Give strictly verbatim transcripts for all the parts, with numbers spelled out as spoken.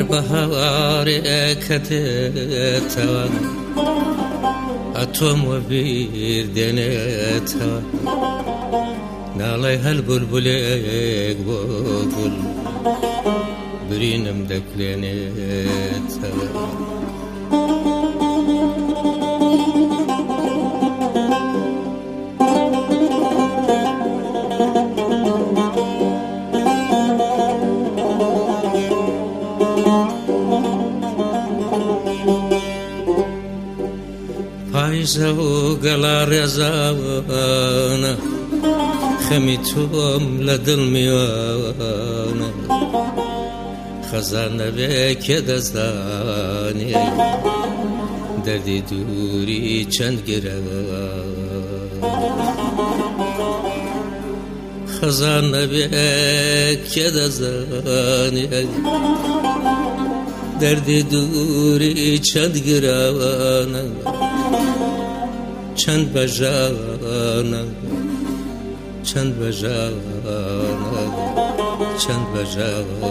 بەهاوارێکەتێتەوە ئەتۆم وە بیر دێنێتەوە ناڵێ هەل بولبولێک بۆ گوڵ برینم دەکلێنێتەوە پاییزە و گەڵا ڕێزاوانە خەمی تۆم لە دڵ میوانە خەزانە بێ کێ دەزانێ دەردی دووری چەند گرەوە خەزانە بێ کێ دەزانێ دەردی دووری چەند گرەوانە چەند بەژانە چەند بەژانە چەند بەژانە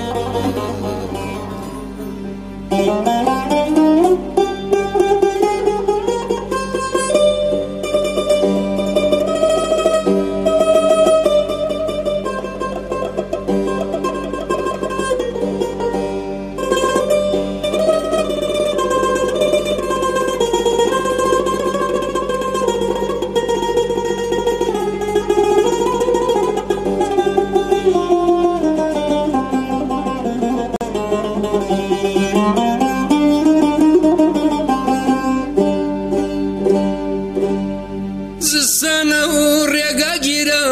زستانە و ڕێگا گیرە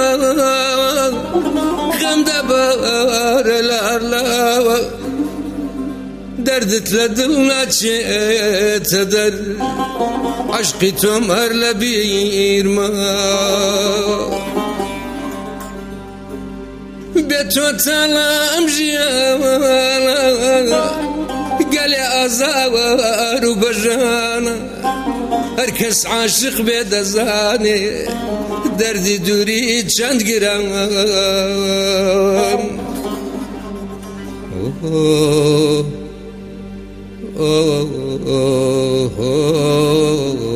خەم دەبارە لارلاوە دەردت لە دڵ ناچێتە دەر عەشقی تۆم هەر لە بیرما بێ تۆ تاڵە ئەم ژیانە گەلێ ئازاوار و بەژانە هەر کەس عاشق بێ دەزانێ دەردی دووری چەند گرانە Oh, oh, oh, oh.